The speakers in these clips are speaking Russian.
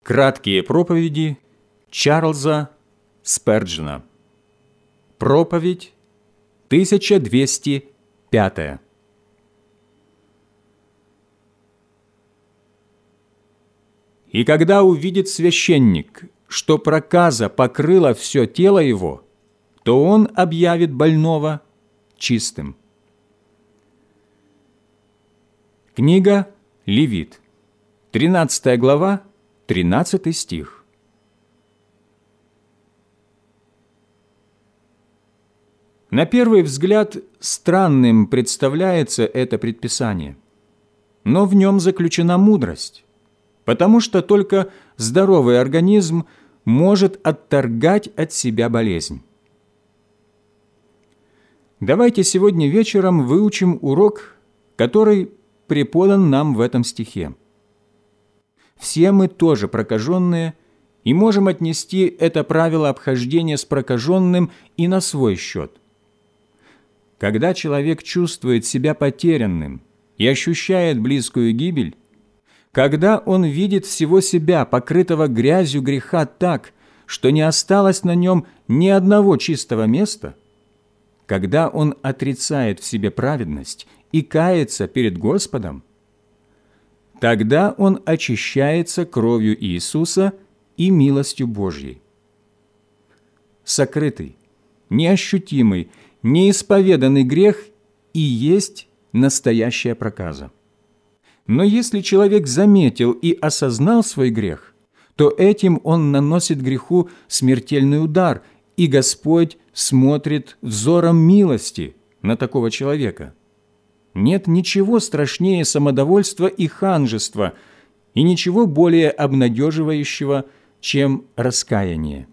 Краткие проповеди Чарльза Сперджена. Проповедь 1205. «И когда увидит священник, что проказа покрыла все тело его, то он объявит больного чистым». Книга Левит, 13 глава, 13 стих. На первый взгляд странным представляется это предписание, но в нем заключена мудрость, потому что только здоровый организм может отторгать от себя болезнь. Давайте сегодня вечером выучим урок, который преподан нам в этом стихе. Все мы тоже прокаженные и можем отнести это правило обхождения с прокаженным и на свой счет. Когда человек чувствует себя потерянным и ощущает близкую гибель, когда он видит всего себя, покрытого грязью греха так, что не осталось на нем ни одного чистого места, когда он отрицает в себе праведность и кается перед Господом, тогда он очищается кровью Иисуса и милостью Божьей. Сокрытый, неощутимый, неисповеданный грех и есть настоящая проказа. Но если человек заметил и осознал свой грех, то этим он наносит греху смертельный удар, и Господь смотрит взором милости на такого человека. Нет ничего страшнее самодовольства и ханжества, и ничего более обнадеживающего, чем раскаяние.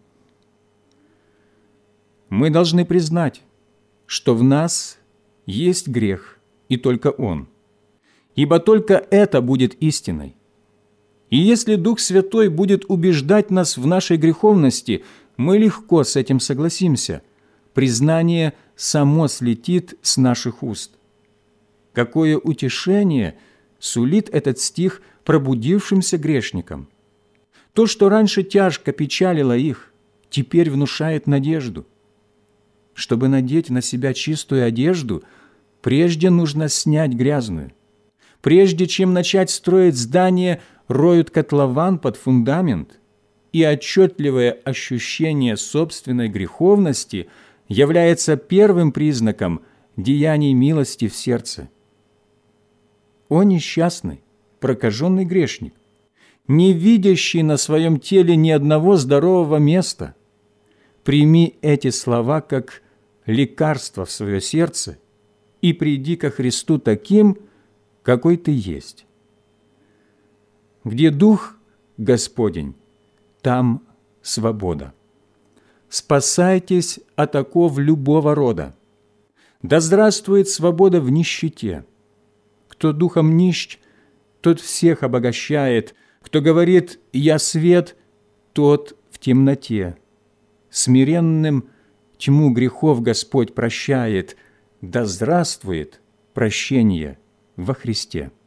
Мы должны признать, что в нас есть грех, и только он, ибо только это будет истиной. И если Дух Святой будет убеждать нас в нашей греховности, мы легко с этим согласимся. Признание само слетит с наших уст. Какое утешение сулит этот стих пробудившимся грешникам! То, что раньше тяжко печалило их, теперь внушает надежду. Чтобы надеть на себя чистую одежду, прежде нужно снять грязную. Прежде чем начать строить здание, роют котлован под фундамент, и отчетливое ощущение собственной греховности является первым признаком деяний милости в сердце. О несчастный, прокаженный грешник, не видящий на своем теле ни одного здорового места, прими эти слова как лекарство в свое сердце и приди ко Христу таким, какой ты есть. Где Дух Господень, там свобода. Спасайтесь от оков любого рода. Да здравствует свобода в нищете. Кто духом нищ, тот всех обогащает. Кто говорит «я свет», тот в темноте. Смиренным тьму грехов Господь прощает. Да здравствует прощение во Христе.